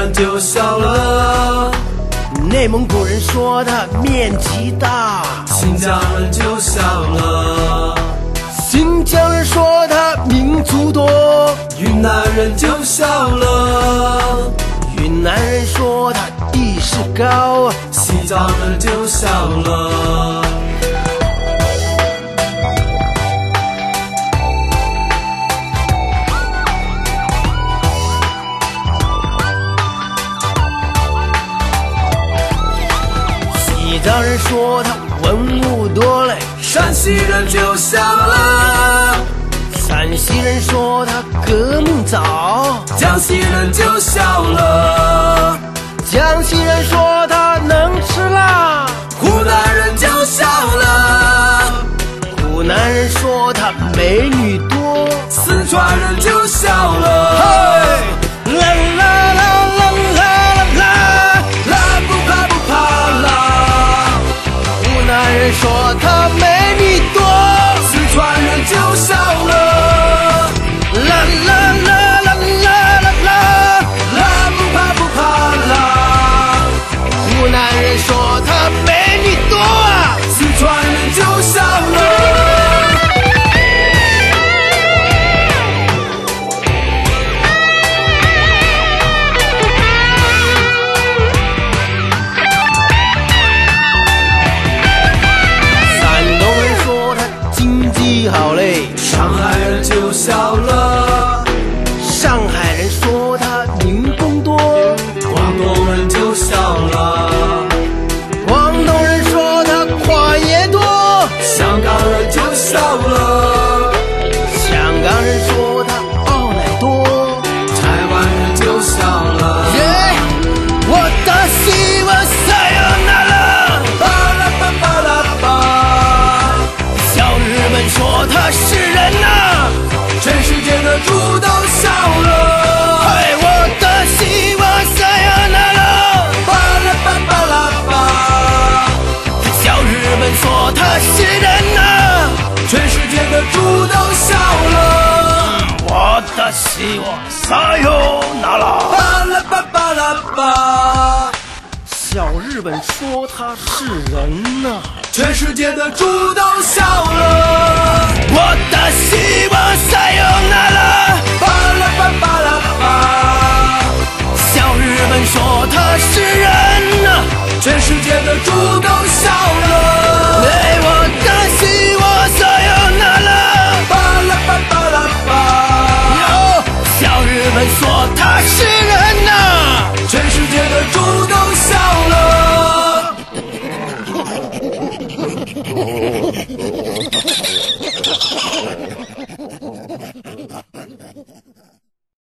人就笑了， 内蒙古人说他面积大， 新疆人就笑了， 新疆人说他民族多， 云南人就笑了， 云南人说他地势高， 西藏人就笑了。 西藏人说他文物多嘞， 陕西人就笑了， 陕西人说他革命早， 江西人就笑了， 江西人说他能吃辣， 湖南人就笑了， 湖南人说他美女多， 四川人就笑了， 嘿，啦啦啦啦啦啦， 啦不怕不怕啦， 湖南人说他美女多， 四川人就笑了， 啦啦啦啦啦啦啦， 啦不怕不怕啦， 湖南人说他美女多啊， 四川人就笑了。 好嘞， 上海人就笑了， 上海人说他民工多， 广东人就笑了， 广东人说他宽也多， 香港人就笑了， 香港人说他奥奶多， 台湾人就笑了， 我的希望塞尔纳了， 巴拉巴巴拉巴， 小日本说他是人呐， 全世界的猪都笑了， 嘿，我的希望塞尔纳了， 巴拉巴巴拉巴， 小日本说他是人呐， 全世界的猪都笑了， 我的希望塞尔纳了， 巴拉巴巴拉巴， 小日本说他是人呐， 全世界的猪都笑了， 我的希望塞尔纳了， 巴拉